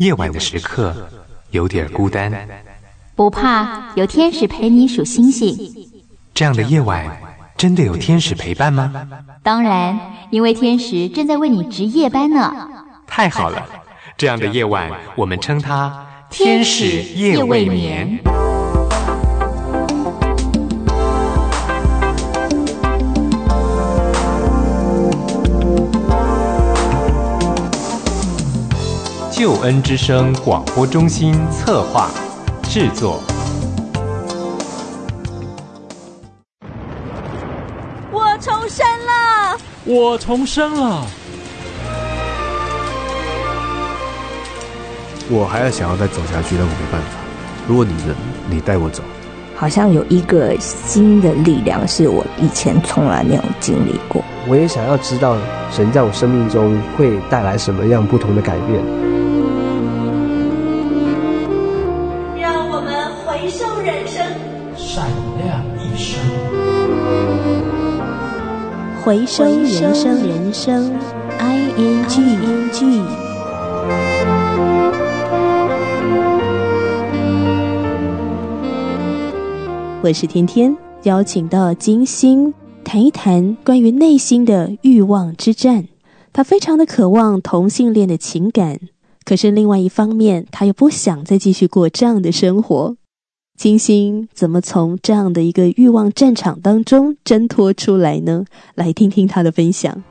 夜晚的时刻有点孤单， 不怕，有天使陪你数星星。 这样的夜晚真的有天使陪伴吗？ 当然，因为天使正在为你值夜班呢。 太好了，这样的夜晚我们称它天使夜未眠。救恩之声广播中心策划制作。 我重生了！ 我重生了！ 我还想要再走下去，但我没办法。如果你能，你带我走。 好像有一个新的力量是我以前从来没有经历过。 我也想要知道神在我生命中会带来什么样不同的改变。 让我们回收人生， 闪亮一生。 回收人生 ING。我是天天，邀请到金星谈一谈关于内心的欲望之战。他非常的渴望同性恋的情感，可是另外一方面他又不想再继续过这样的生活。金星怎么从这样的一个欲望战场当中挣脱出来呢？来听听他的分享。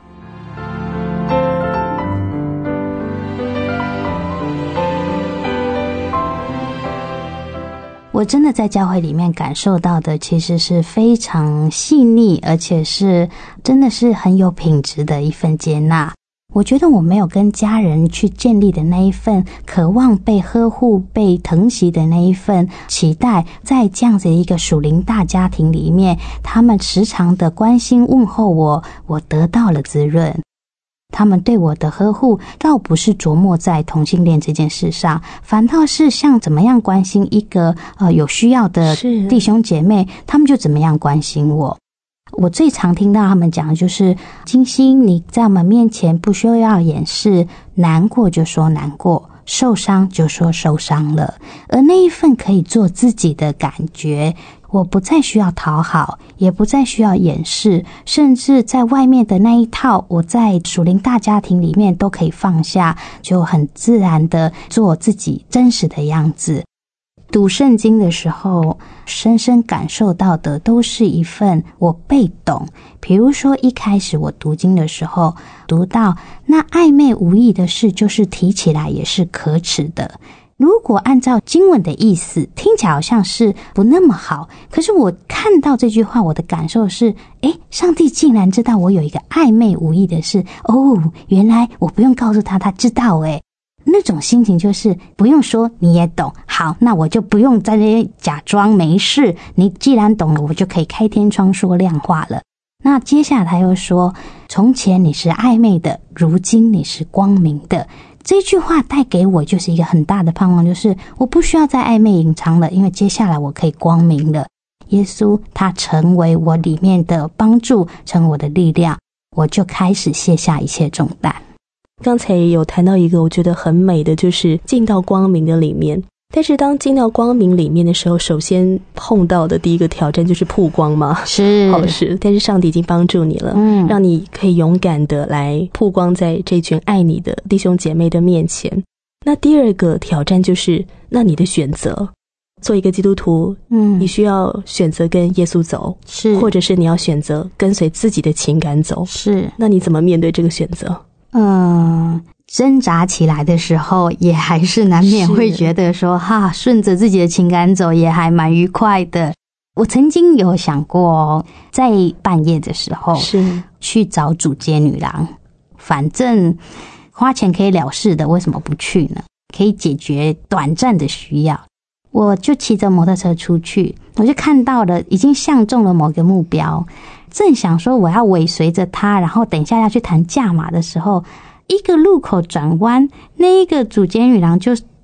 我真的在教会里面感受到的其实是非常细腻，而且是真的是很有品质的一份接纳。我觉得我没有跟家人去建立的那一份渴望被呵护、被疼惜的那一份期待，在这样子一个属灵大家庭里面，他们时常的关心问候我得到了滋润。他们对我的呵护倒不是琢磨在同性恋这件事上，反倒是像怎么样关心一个有需要的弟兄姐妹，他们就怎么样关心我。我最常听到他们讲的就是金星，你在我们面前不需要掩饰，难过就说难过，受伤就说受伤了，而那一份可以做自己的感觉，我不再需要讨好，也不再需要掩饰，甚至在外面的那一套，我在属灵大家庭里面都可以放下，就很自然的做自己真实的样子。读圣经的时候，深深感受到的都是一份我被懂。比如说一开始我读经的时候，读到那暧昧无益的事，就是提起来也是可耻的。如果按照经文的意思，听起来好像是不那么好，可是我看到这句话，我的感受是，上帝竟然知道我有一个暧昧无益的事，原来我不用告诉他，他知道那种心情就是不用说你也懂，好，那我就不用在那边假装没事，你既然懂了，我就可以开天窗说亮话了。那接下来他又说，从前你是暧昧的，如今你是光明的。这句话带给我就是一个很大的盼望，就是我不需要再暧昧隐藏了，因为接下来我可以光明了。耶稣他成为我里面的帮助，成为我的力量，我就开始卸下一切重担。 刚才也有谈到一个我觉得很美的，就是进到光明的里面。但是当进到光明里面的时候，首先碰到的第一个挑战就是曝光嘛， 是， 但是上帝已经帮助你了，让你可以勇敢的来曝光在这群爱你的弟兄姐妹的面前。那第二个挑战就是，那你的选择，做一个基督徒，你需要选择跟耶稣走， 是， 或者是你要选择跟随自己的情感走， 是。 那你怎么面对这个选择？ 挣扎起来的时候，也还是难免会觉得说，顺着自己的情感走也还蛮愉快的。我曾经有想过，在半夜的时候是去找主街女郎，反正花钱可以了事的，为什么不去呢？可以解决短暂的需要。我就骑着摩托车出去，我就看到了，已经相中了某个目标，正想说我要尾随着他，然后等一下要去谈价码的时候，一个路口转弯，那一个主街女郎就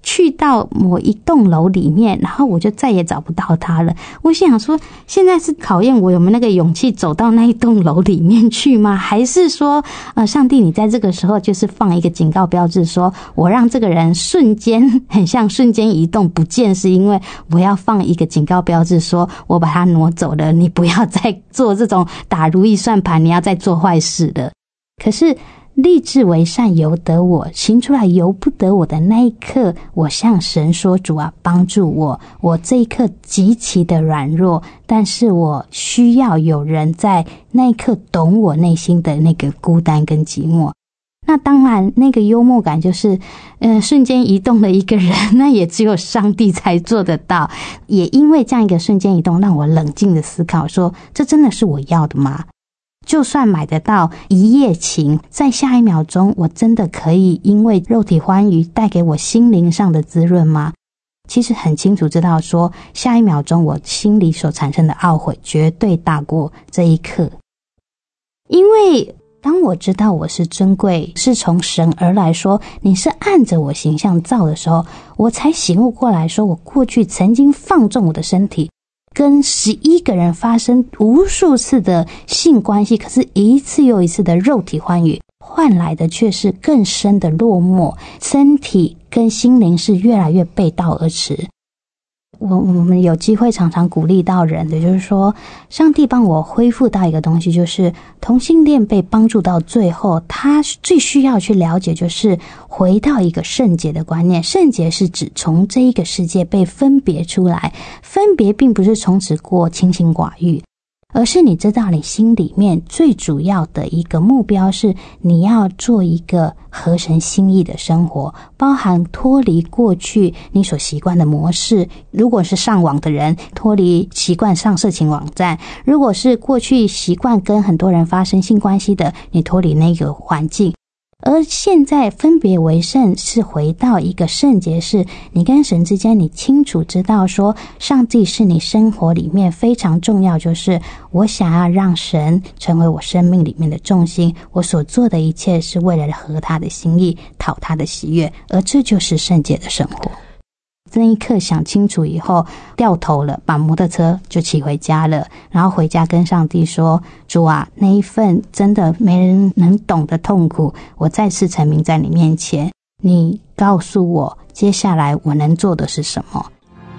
去到某一栋楼里面，然后我就再也找不到他了。我想说，现在是考验我有没有那个勇气走到那一栋楼里面去吗？还是说上帝你在这个时候就是放一个警告标志，说我让这个人瞬间很像瞬间移动不见，是因为我要放一个警告标志，说我把他挪走了，你不要再做这种打如意算盘，你要再做坏事了。可是立志为善由得我，行出来由不得我的那一刻，我向神说，主啊，帮助我。我这一刻极其的软弱，但是我需要有人在那一刻懂我内心的那个孤单跟寂寞。那当然那个幽默感就是瞬间移动的一个人，那也只有上帝才做得到。也因为这样一个瞬间移动，让我冷静的思考说，这真的是我要的吗？就算买得到一夜情，在下一秒钟我真的可以因为肉体欢愉带给我心灵上的滋润吗？其实很清楚知道说，下一秒钟我心里所产生的懊悔绝对大过这一刻。因为当我知道我是尊贵，是从神而来，说你是按着我形象造的时候，我才醒悟过来，说我过去曾经放纵我的身体，跟11个人发生无数次的性关系，可是一次又一次的肉体欢愉，换来的却是更深的落寞，身体跟心灵是越来越背道而驰。我们有机会常常鼓励到人的，就是说上帝帮我恢复到一个东西，就是同性恋被帮助到最后，他最需要去了解就是回到一个圣洁的观念。圣洁是指从这一个世界被分别出来，分别并不是从此过清心寡欲，而是你知道你心里面最主要的一个目标是你要做一个合神心意的生活，包含脱离过去你所习惯的模式。如果是上网的人，脱离习惯上色情网站；如果是过去习惯跟很多人发生性关系的，你脱离那个环境。而现在分别为圣是回到一个圣洁，是你跟神之间你清楚知道说上帝是你生活里面非常重要，就是我想要让神成为我生命里面的重心，我所做的一切是为了合他的心意，讨他的喜悦，而这就是圣洁的生活。这一刻想清楚以后，掉头了，把摩托车就骑回家了，然后回家跟上帝说，主啊，那一份真的没人能懂的痛苦，我再次陈明在你面前，你告诉我接下来我能做的是什么。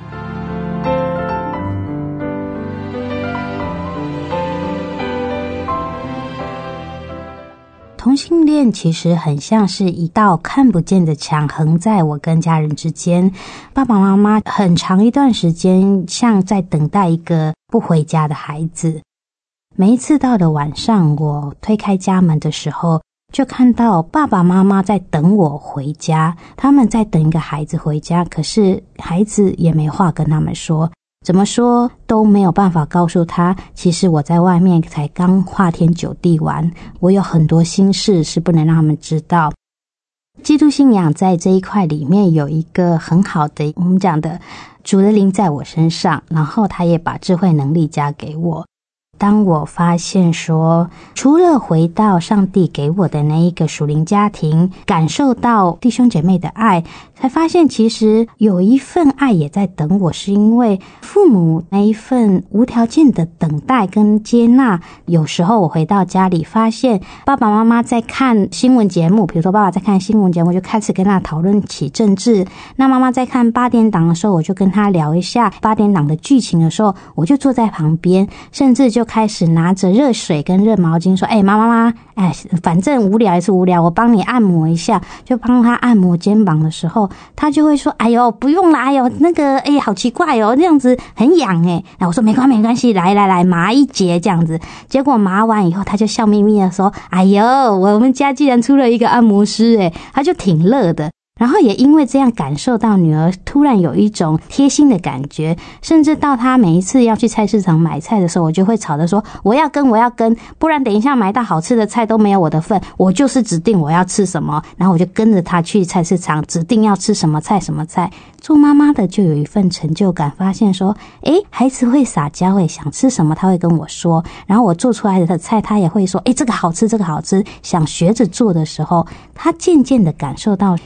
同性恋其实很像是一道看不见的墙，横在我跟家人之间。爸爸妈妈很长一段时间像在等待一个不回家的孩子。每一次到了晚上，我推开家门的时候，就看到爸爸妈妈在等我回家，他们在等一个孩子回家，可是孩子也没话跟他们说，怎么说都没有办法告诉他，其实我在外面才刚花天酒地玩，我有很多心事是不能让他们知道。基督信仰在这一块里面有一个很好的，我们讲的主的灵在我身上，然后他也把智慧能力加给我。当我发现说，除了回到上帝给我的那一个属灵家庭，感受到弟兄姐妹的爱，才发现其实有一份爱也在等我，是因为父母那一份无条件的等待跟接纳。有时候我回到家里发现爸爸妈妈在看新闻节目，比如说爸爸在看新闻节目，就开始跟他讨论起政治，那妈妈在看8点档的时候，我就跟他聊一下8点档的剧情的时候，我就坐在旁边，甚至就开始拿着热水跟热毛巾说，妈，反正无聊也是无聊，我帮你按摩一下，就帮他按摩肩膀的时候，他就会说，哎呦不用啦，哎呦那个好奇怪哦，这样子很痒那我说没关系，来麻一节这样子。结果麻完以后，他就笑眯眯的说，哎呦我们家既然出了一个按摩师他就挺乐的。然后也因为这样感受到女儿突然有一种贴心的感觉，甚至到她每一次要去菜市场买菜的时候，我就会吵着说我要跟，不然等一下买到好吃的菜都没有我的份，我就是指定我要吃什么，然后我就跟着她去菜市场，指定要吃什么菜。做妈妈的就有一份成就感，发现说孩子会撒娇想吃什么他会跟我说，然后我做出来的菜他也会说这个好吃，想学着做的时候，他渐渐的感受到原来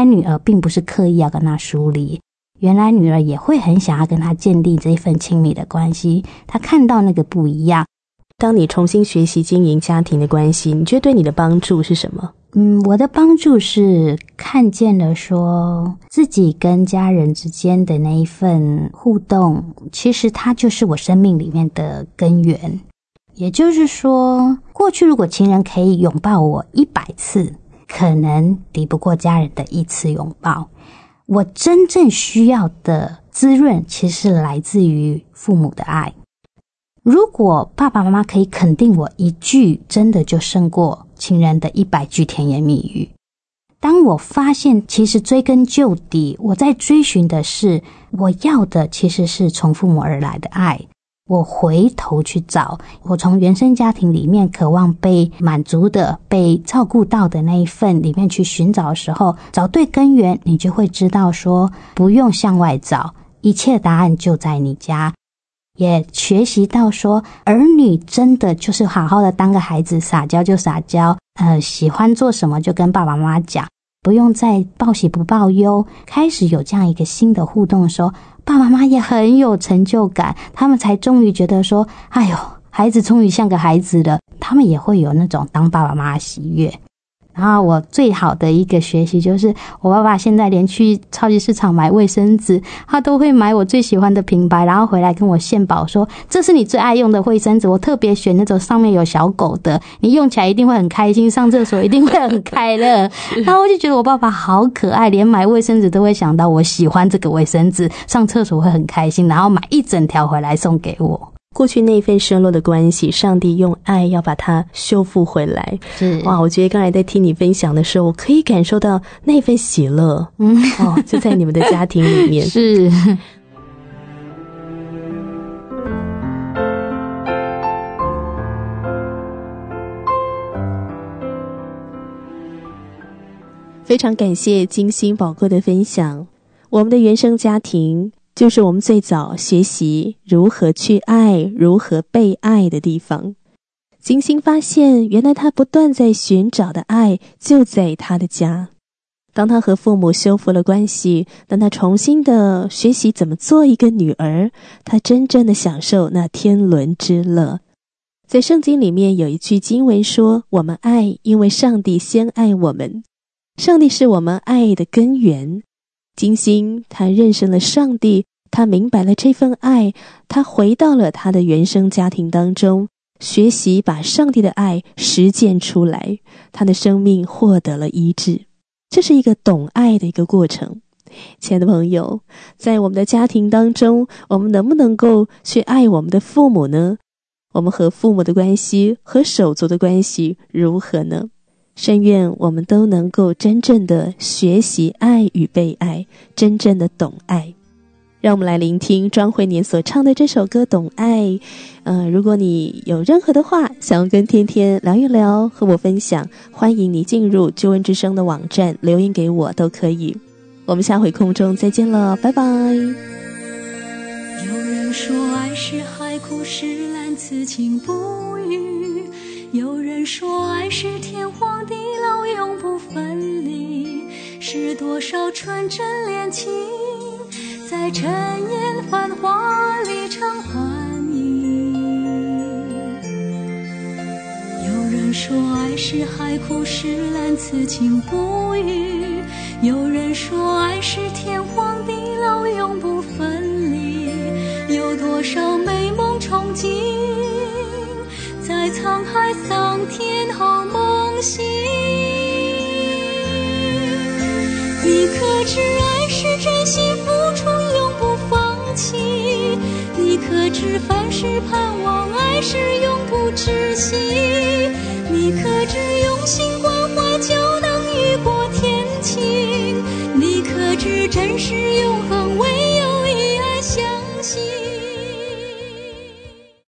女儿并不是刻意要跟他疏离，原来女儿也会很想要跟他建立这一份亲密的关系，她看到那个不一样。 当你重新学习经营家庭的关系，你觉得对你的帮助是什么？ 我的帮助是看见了说自己跟家人之间的那一份互动，其实它就是我生命里面的根源。也就是说，过去如果情人可以拥抱我100次，可能抵不过家人的1次拥抱。我真正需要的滋润其实是来自于父母的爱。如果爸爸妈妈可以肯定我一句，真的就胜过情人的100句甜言蜜语。当我发现其实追根究底，我在追寻的是，我要的其实是从父母而来的爱。我回头去找，我从原生家庭里面渴望被满足的、被照顾到的那一份里面去寻找的时候，找对根源，你就会知道说，不用向外找，一切答案就在你家。也学习到说，儿女真的就是好好的当个孩子，撒娇就撒娇，喜欢做什么就跟爸爸妈妈讲，不用再报喜不报忧。开始有这样一个新的互动的时候，爸爸妈妈也很有成就感，他们才终于觉得说，哎呦，孩子终于像个孩子了，他们也会有那种当爸爸妈妈的喜悦。然后我最好的一个学习就是，我爸爸现在连去超级市场买卫生纸，他都会买我最喜欢的品牌，然后回来跟我献宝说，这是你最爱用的卫生纸，我特别选那种上面有小狗的，你用起来一定会很开心，上厕所一定会很快乐。然后我就觉得我爸爸好可爱，连买卫生纸都会想到我喜欢这个卫生纸，上厕所会很开心，然后买一整条回来送给我。 过去那份失落的关系，上帝用爱要把它修复回来。 是哇，我觉得刚才在听你分享的时候，我可以感受到那份喜乐。就在你们的家庭里面。 是。 非常感谢金星宝贵的分享。我们的原生家庭就是我们最早学习如何去爱、如何被爱的地方。金星发现，原来他不断在寻找的爱就在他的家。当他和父母修复了关系，当他重新的学习怎么做一个女儿，他真正的享受那天伦之乐。在圣经里面有一句经文说，我们爱，因为上帝先爱我们。上帝是我们爱的根源。金星他认识了上帝，他明白了这份爱，他回到了他的原生家庭当中，学习把上帝的爱实践出来，他的生命获得了医治。这是一个懂爱的一个过程。亲爱的朋友，在我们的家庭当中，我们能不能够去爱我们的父母呢？我们和父母的关系和手足的关系如何呢？深愿我们都能够真正的学习爱与被爱，真正的懂爱。让我们来聆听庄慧年所唱的这首歌《懂爱》。如果你有任何的话想要跟天天聊一聊，和我分享，欢迎你进入救恩之声的网站留言给我都可以。我们下回空中再见了，拜拜。 有人说爱是海枯石烂，此情不渝，有人说爱是天荒地老，永不分离，是多少纯真恋情在尘烟繁华里偿还你。有人说爱是海枯石烂，此情不渝，有人说爱是天荒地老，永不分离，有多少美梦憧憬在沧海桑田好梦醒。你可知爱是真心付出永不放弃，你可知凡事盼望爱是永不止息，你可知用心关怀就能雨过天晴，你可知真实永恒为